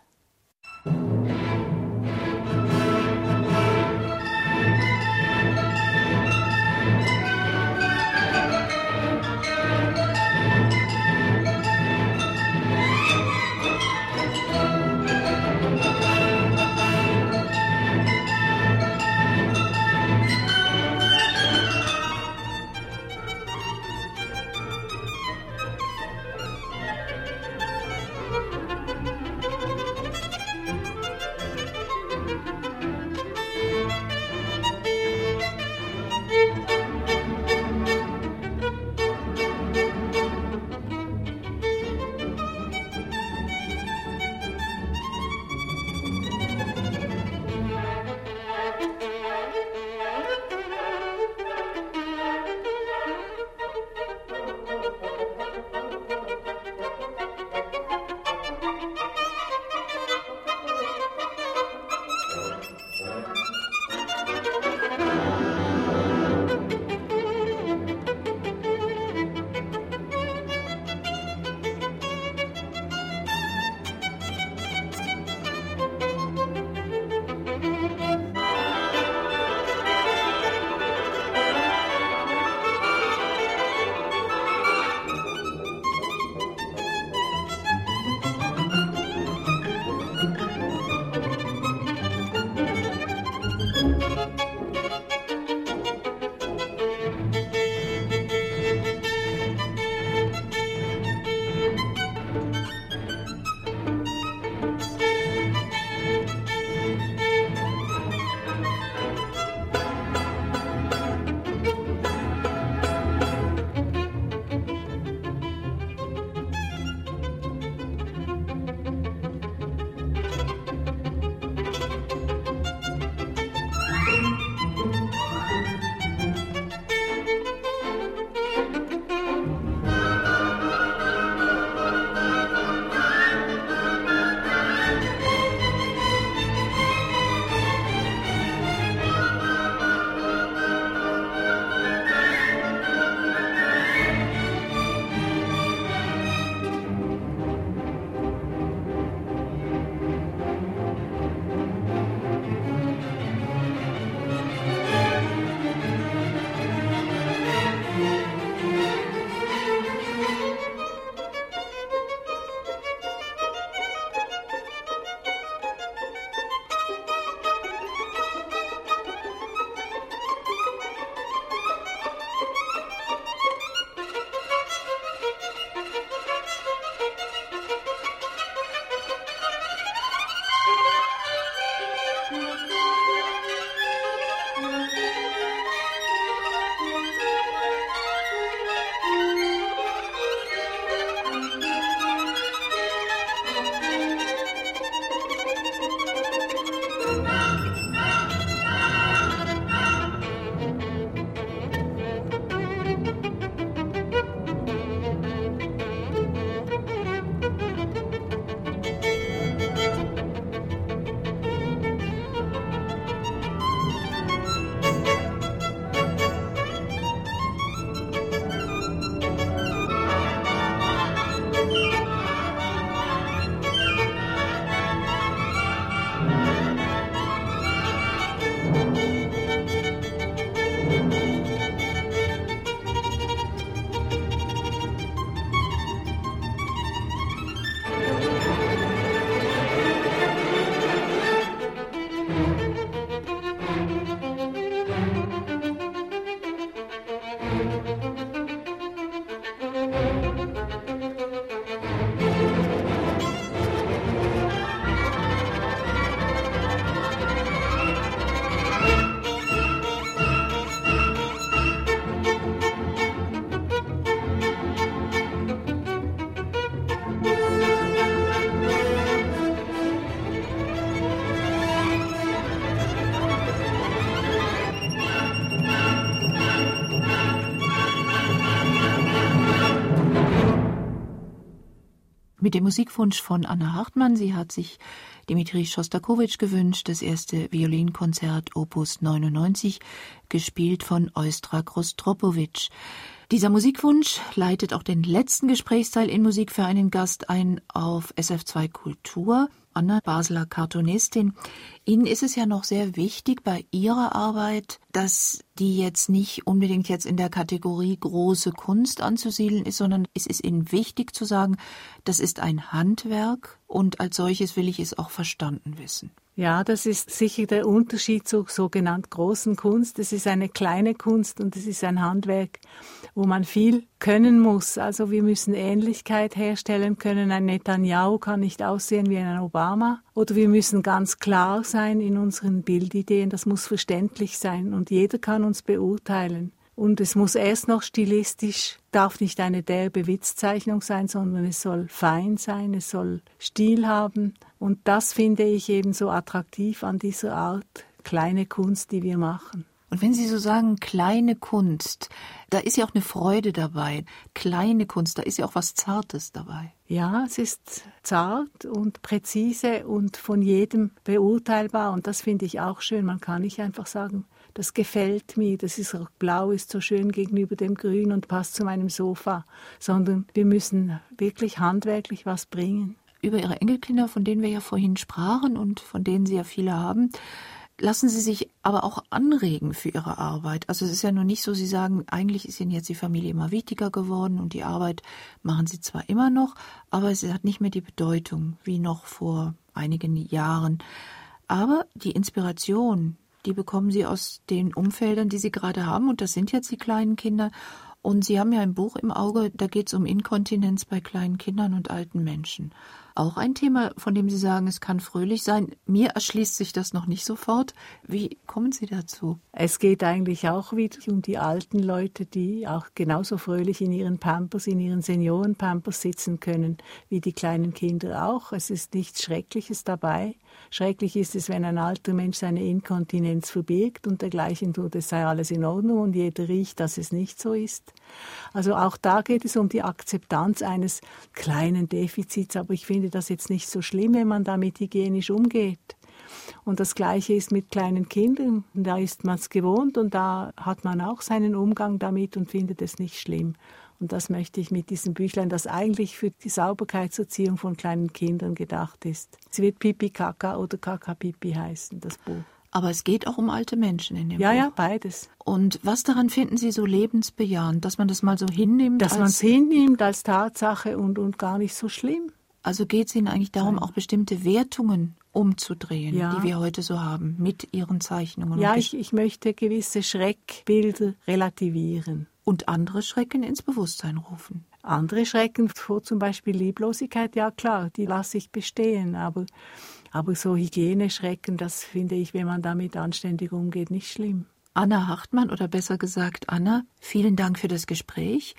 Mit dem Musikwunsch von Anna Hartmann, sie hat sich Dmitri Schostakowitsch gewünscht, das erste Violinkonzert Opus neunundneunzig, gespielt von Oistrakh Rostropowitsch. Dieser Musikwunsch leitet auch den letzten Gesprächsteil in Musik für einen Gast ein auf S R F zwei Kultur. Anna, Basler Cartoonistin, Ihnen ist es ja noch sehr wichtig bei Ihrer Arbeit, dass die jetzt nicht unbedingt jetzt in der Kategorie große Kunst anzusiedeln ist, sondern es ist Ihnen wichtig zu sagen, das ist ein Handwerk und als solches will ich es auch verstanden wissen. Ja, das ist sicher der Unterschied zur sogenannten großen Kunst. Es ist eine kleine Kunst und es ist ein Handwerk, wo man viel können muss. Also wir müssen Ähnlichkeit herstellen können. Ein Netanyahu kann nicht aussehen wie ein Obama. Oder wir müssen ganz klar sein in unseren Bildideen. Das muss verständlich sein und jeder kann uns beurteilen. Und es muss erst noch stilistisch, darf nicht eine derbe Witzzeichnung sein, sondern es soll fein sein, es soll Stil haben. Und das finde ich eben so attraktiv an dieser Art kleine Kunst, die wir machen. Und wenn Sie so sagen, kleine Kunst, da ist ja auch eine Freude dabei. Kleine Kunst, da ist ja auch was Zartes dabei. Ja, es ist zart und präzise und von jedem beurteilbar. Und das finde ich auch schön. Man kann nicht einfach sagen, das gefällt mir, das ist auch blau, ist so schön gegenüber dem Grün und passt zu meinem Sofa. Sondern wir müssen wirklich handwerklich was bringen. Über Ihre Enkelkinder, von denen wir ja vorhin sprachen und von denen Sie ja viele haben, lassen Sie sich aber auch anregen für Ihre Arbeit. Also es ist ja nur nicht so, Sie sagen, eigentlich ist Ihnen jetzt die Familie immer wichtiger geworden und die Arbeit machen Sie zwar immer noch, aber es hat nicht mehr die Bedeutung wie noch vor einigen Jahren. Aber die Inspiration, die bekommen Sie aus den Umfeldern, die Sie gerade haben und das sind jetzt die kleinen Kinder. Und Sie haben ja ein Buch im Auge, da geht es um Inkontinenz bei kleinen Kindern und alten Menschen. Auch ein Thema, von dem Sie sagen, es kann fröhlich sein. Mir erschließt sich das noch nicht sofort. Wie kommen Sie dazu? Es geht eigentlich auch wieder um die alten Leute, die auch genauso fröhlich in ihren Pampers, in ihren Seniorenpampers sitzen können, wie die kleinen Kinder auch. Es ist nichts Schreckliches dabei. Schrecklich ist es, wenn ein alter Mensch seine Inkontinenz verbirgt und dergleichen tut, es sei alles in Ordnung und jeder riecht, dass es nicht so ist. Also auch da geht es um die Akzeptanz eines kleinen Defizits, aber ich finde das jetzt nicht so schlimm, wenn man damit hygienisch umgeht. Und das Gleiche ist mit kleinen Kindern. Da ist man es gewohnt und da hat man auch seinen Umgang damit und findet es nicht schlimm. Und das möchte ich mit diesem Büchlein, das eigentlich für die Sauberkeitserziehung von kleinen Kindern gedacht ist. Es wird Pipi Kaka oder Kaka Pipi heißen, das Buch. Aber es geht auch um alte Menschen in dem ja, Buch. Ja, ja, beides. Und was daran finden Sie so lebensbejahend, dass man das mal so hinnimmt? Dass man es hinnimmt als Tatsache und, und gar nicht so schlimm. Also geht es Ihnen eigentlich darum, auch bestimmte Wertungen umzudrehen, ja. die wir heute so haben, mit Ihren Zeichnungen? Ja, ich, ich möchte gewisse Schreckbilder relativieren. Und andere Schrecken ins Bewusstsein rufen. Andere Schrecken, vor zum Beispiel Lieblosigkeit, ja klar, die lasse ich bestehen. Aber, aber so Hygieneschrecken, das finde ich, wenn man damit anständig umgeht, nicht schlimm. Anna Hartmann, oder besser gesagt Anna, vielen Dank für das Gespräch.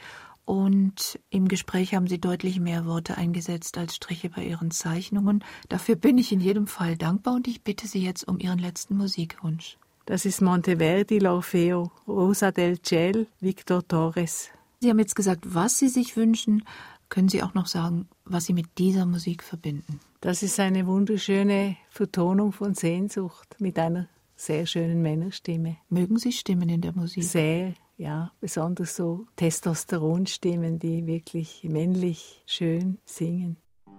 Und im Gespräch haben Sie deutlich mehr Worte eingesetzt als Striche bei Ihren Zeichnungen. Dafür bin ich in jedem Fall dankbar und ich bitte Sie jetzt um Ihren letzten Musikwunsch. Das ist Monteverdi, L'Orfeo, Rosa del Ciel, Victor Torres. Sie haben jetzt gesagt, was Sie sich wünschen. Können Sie auch noch sagen, was Sie mit dieser Musik verbinden? Das ist eine wunderschöne Vertonung von Sehnsucht mit einer sehr schönen Männerstimme. Mögen Sie Stimmen in der Musik? Sehr, ja. Besonders so Testosteronstimmen, die wirklich männlich schön singen.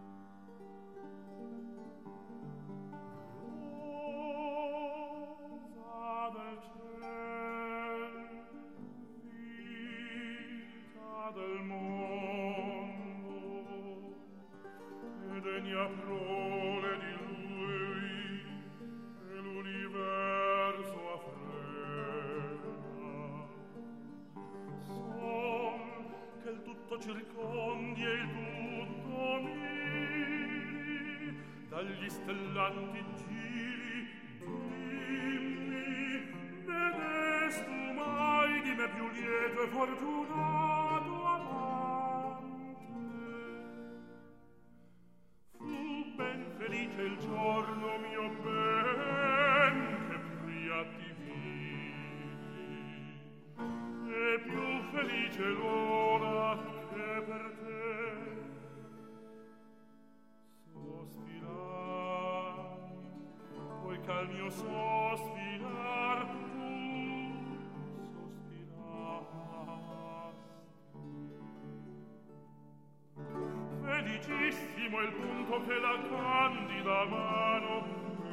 Circondi il tutto miri, dagli stellanti giri, dimmi, vedest tu mai di me più lieto e fortunato amante? Fu ben felice il giorno mio ben, che pria ti vidi, e più felice l'ora per te mio sospirar tu sospirast. Felicissimo il punto che la candida mano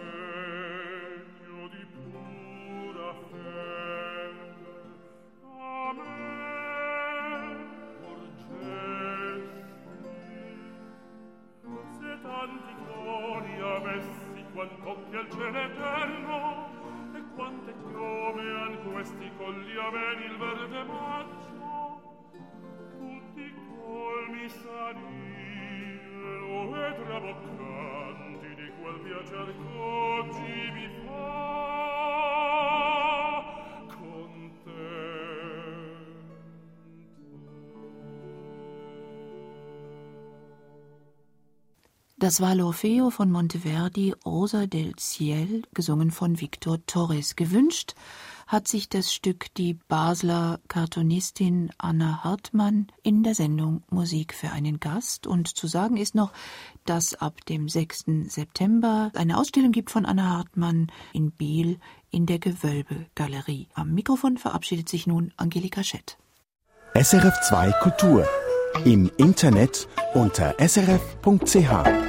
segno di pura fede a me porgesti. Se tanti cori avessi quant'occhi al cielo eterno, e quante chiome han questi colli a me il verde maggio, tutti colmi salirono e traboccanti di quel piacer ch'oggi mi fa Das war L'Orfeo von Monteverdi, Rosa del Ciel, gesungen von Victor Torres. Gewünscht hat sich das Stück die Basler Cartoonistin Anna Hartmann in der Sendung Musik für einen Gast. Und zu sagen ist noch, dass ab dem sechsten September eine Ausstellung gibt von Anna Hartmann in Biel in der Gewölbe-Galerie. Am Mikrofon verabschiedet sich nun Angelika Schett. S R F zwei Kultur im Internet unter s r f punkt c h.